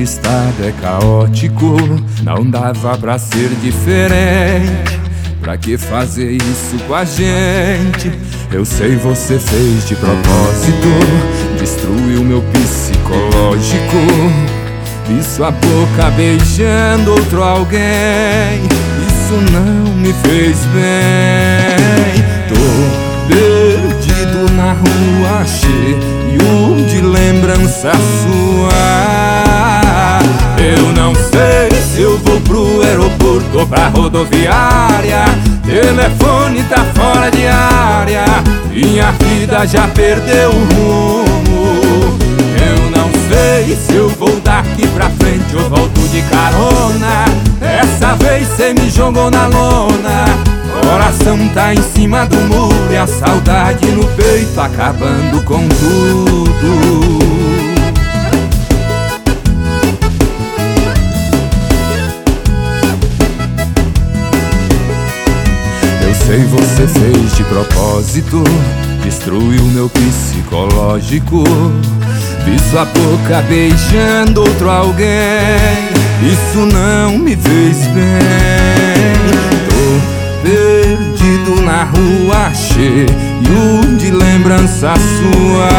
estado é caótico, não dava pra ser diferente. Pra que fazer isso com a gente? Eu sei, você fez de propósito, destruiu meu psicológico. Vi sua boca beijando outro alguém, isso não me fez bem. Tô perdido na rua, cheio de lembrança sua. Eu não sei se eu vou pro aeroporto ou pra rodoviária. Telefone tá fora de área, minha vida já perdeu o rumo. Eu não sei se eu vou daqui pra frente ou volto de carona. Dessa vez cê me jogou na lona, coração tá em cima do muro e a saudade no peito acabando com tudo. Eu sei, você fez de propósito, destruiu meu psicológico. Vi sua boca beijando outro alguém, isso não me fez bem. Tô perdido na rua, cheio de lembranças suas.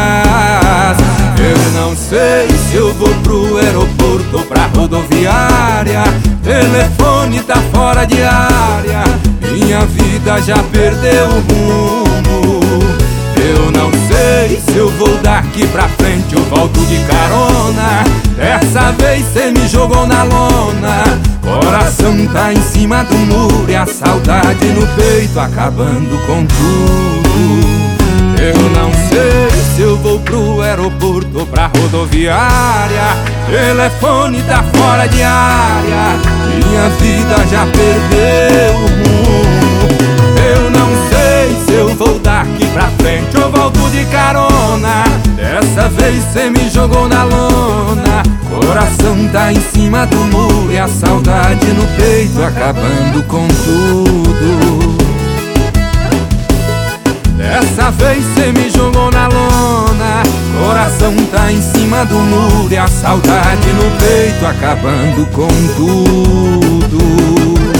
Eu não sei se eu vou pro aeroporto ou pra rodoviária. Telefone tá fora de área, minha vida já perdeu o rumo. Eu não sei se eu vou daqui pra frente ou volto de carona. Dessa vez cê me jogou na lona, coração tá em cima do muro e a saudade no peito acabando com tudo. Eu não sei se eu vou pro aeroporto ou pra rodoviária. Telefone tá fora de área, minha vida já perdeu o rumo. Eu não sei se eu vou daqui pra frente ou volto de carona. Dessa vez cê me jogou na lona, coração tá em cima do muro e a saudade no peito acabando com tudo. Dessa vez cê me jogou na lona, coração tá em cima do muro e a saudade no peito acabando com tudo.